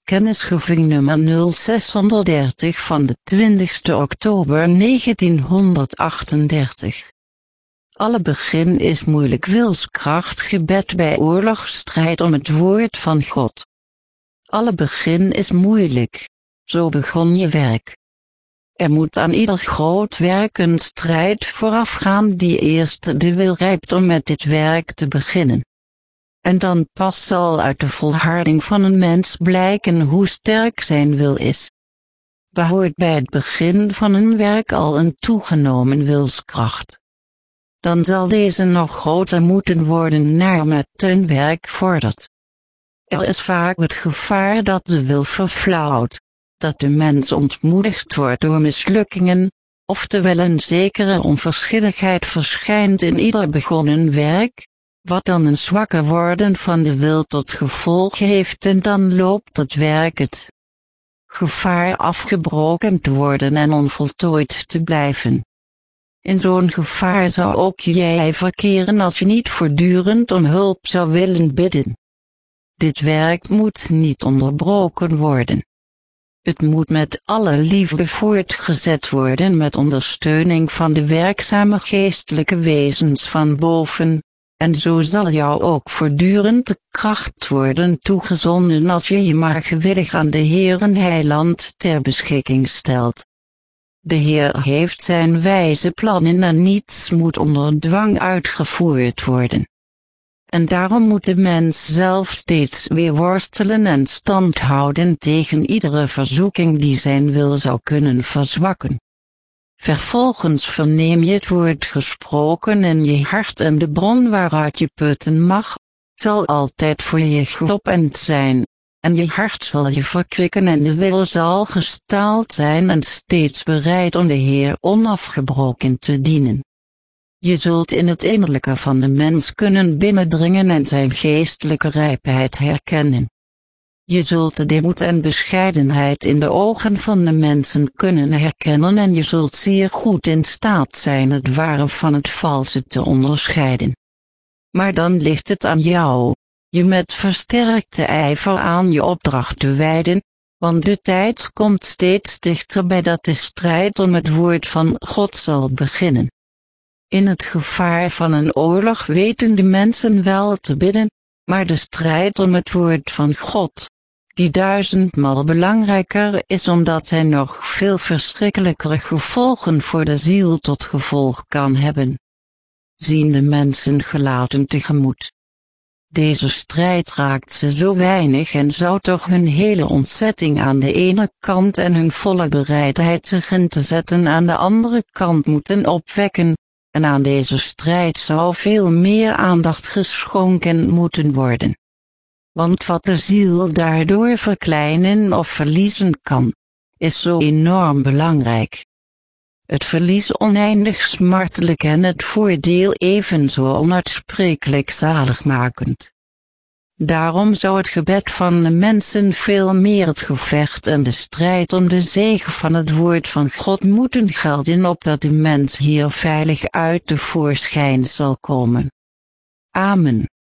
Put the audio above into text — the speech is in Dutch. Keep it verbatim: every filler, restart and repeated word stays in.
Kennisgeving nummer nul zeshonderddertig van de twintigste oktober negentienhonderdachtendertig. Alle begin is moeilijk wilskracht gebed bij oorlogsstrijd om het woord van God. Alle begin is moeilijk, zo begon je werk. Er moet aan ieder groot werk een strijd voorafgaan die eerst de wil rijpt om met dit werk te beginnen. En dan pas zal uit de volharding van een mens blijken hoe sterk zijn wil is. Behoort bij het begin van een werk al een toegenomen wilskracht. Dan zal deze nog groter moeten worden naarmate een werk vordert. Er is vaak het gevaar dat de wil verflauwt, dat de mens ontmoedigd wordt door mislukkingen, oftewel een zekere onverschilligheid verschijnt in ieder begonnen werk, wat dan een zwakker worden van de wil tot gevolg heeft en dan loopt het werk het gevaar afgebroken te worden en onvoltooid te blijven. In zo'n gevaar zou ook jij verkeren als je niet voortdurend om hulp zou willen bidden. Dit werk moet niet onderbroken worden. Het moet met alle liefde voortgezet worden met ondersteuning van de werkzame geestelijke wezens van boven, en zo zal jou ook voortdurend de kracht worden toegezonden als je je maar gewillig aan de Heeren Heiland ter beschikking stelt. De Heer heeft zijn wijze plannen en niets moet onder dwang uitgevoerd worden. En daarom moet de mens zelf steeds weer worstelen en stand houden tegen iedere verzoeking die zijn wil zou kunnen verzwakken. Vervolgens verneem je het woord gesproken en je hart en de bron waaruit je putten mag, zal altijd voor je geopend zijn, en je hart zal je verkwikken en de wil zal gestaald zijn en steeds bereid om de Heer onafgebroken te dienen. Je zult in het innerlijke van de mens kunnen binnendringen en zijn geestelijke rijpheid herkennen. Je zult de deemoed en bescheidenheid in de ogen van de mensen kunnen herkennen en je zult zeer goed in staat zijn het ware van het valse te onderscheiden. Maar dan ligt het aan jou, je met versterkte ijver aan je opdracht te wijden, want de tijd komt steeds dichterbij dat de strijd om het woord van God zal beginnen. In het gevaar van een oorlog weten de mensen wel te bidden, maar de strijd om het woord van God, die duizendmaal belangrijker is omdat hij nog veel verschrikkelijkere gevolgen voor de ziel tot gevolg kan hebben, zien de mensen gelaten tegemoet. Deze strijd raakt ze zo weinig en zou toch hun hele ontzetting aan de ene kant en hun volle bereidheid zich in te zetten aan de andere kant moeten opwekken, en aan deze strijd zou veel meer aandacht geschonken moeten worden. Want wat de ziel daardoor verkleinen of verliezen kan, is zo enorm belangrijk. Het verlies oneindig smartelijk en het voordeel evenzo onuitsprekelijk zaligmakend. Daarom zou het gebed van de mensen veel meer het gevecht en de strijd om de zege van het woord van God moeten gelden opdat de mens hier veilig uit tevoorschijn zal komen. Amen.